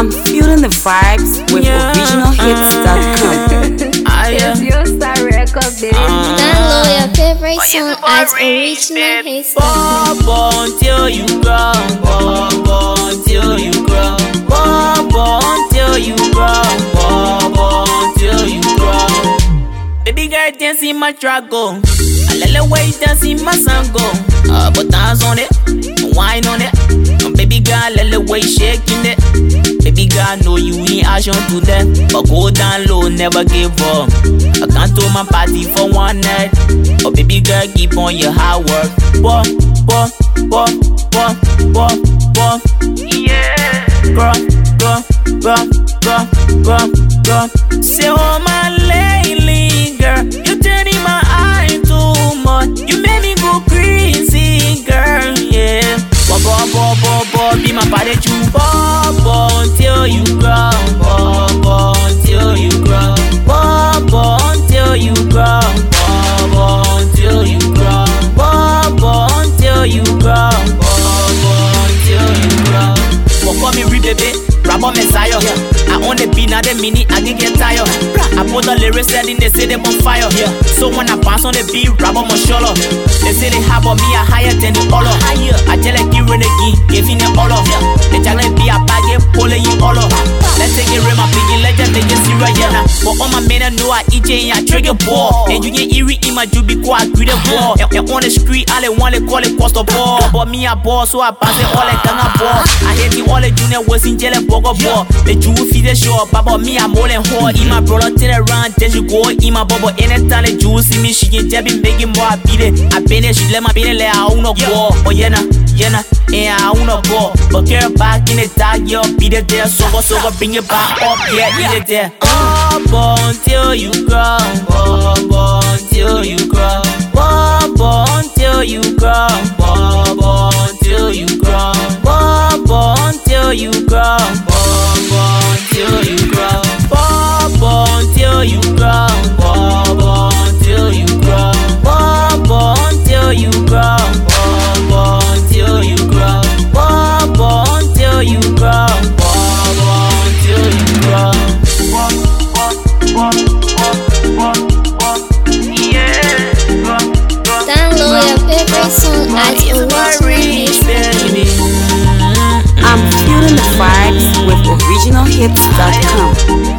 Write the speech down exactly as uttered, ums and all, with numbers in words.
I'm feeling the vibes with Yeah. original hits dot com. Ah, yeah. It's your star record, baby. Download your favorite song at original hits dot com. Bob until you grow, Bob until you grow, Bob until you grow, Bob until you grow. Baby girl dance in my track go, a little way dance in my song go. Uh, but dance on it, wine on it. Uh, baby girl, little way shaking it. Baby girl, know you ain't action to them, but go down low, never give up. I can't do my party for one night. Oh baby girl, keep on your hard work. Boy, boy, boy, boy, boy, boy. Yeah. Girl, girl, girl, girl, girl, girl. Say oh my lady, girl, you turning my eye too much. You made me go crazy, girl. Yeah. Boy, boy, boy, boy, boy, be my body too. Boy, boy, until you grow. Boy, boy, until you grow. Boy, boy, until you grow. Boy, boy, until you grow. Boy, boy, until you grow. Boy, boy, until you grow. Boy, me read baby, rap on Messiah. I own the beat, now the mini, I can get tired. I put the lyrics set in, they say they on fire. So when I bounce on the beat, rap on my shoulder. They say they have on me, I higher than the all of. I tell like you renegade, giving it all of. They tell like be a bag, pulling you all of. Let's take it real, my piggy, let them make it zero, yeah. But all my men, I know I eat it, I trigger ball. And you get eerie in my jubi, go I agree the ball. And on the street, all they want, they call it cost of ball. But me, I ball, so I pass it all like a ball. I hate the all the junior was in jail and bog ball. The Jew feed the show, but me, I'm more than whore. In my brother, tell around, then you go in my bubble. Anytime the Jew see me, she can jab me, making more, I beat it. I been it, she let my baby, I own no ball. Oh, yeah, nah, yeah, nah, yeah, I own no ball. But care back in the dark, yo, beat it there, so go, so go, bring it back up, yeah, beat it there. Bob until you grow, Bob until you grow, Bob until you grow, Bob until you grow, Bob until you grow, Bob until you grow, Bob until you grow, Bob until you grow, Bob until you grow, Bob until you grow, Bob until you grow, Bob until you grow. Download your favorite song at original hits dot com. I'm feeling the vibes with original hits dot com.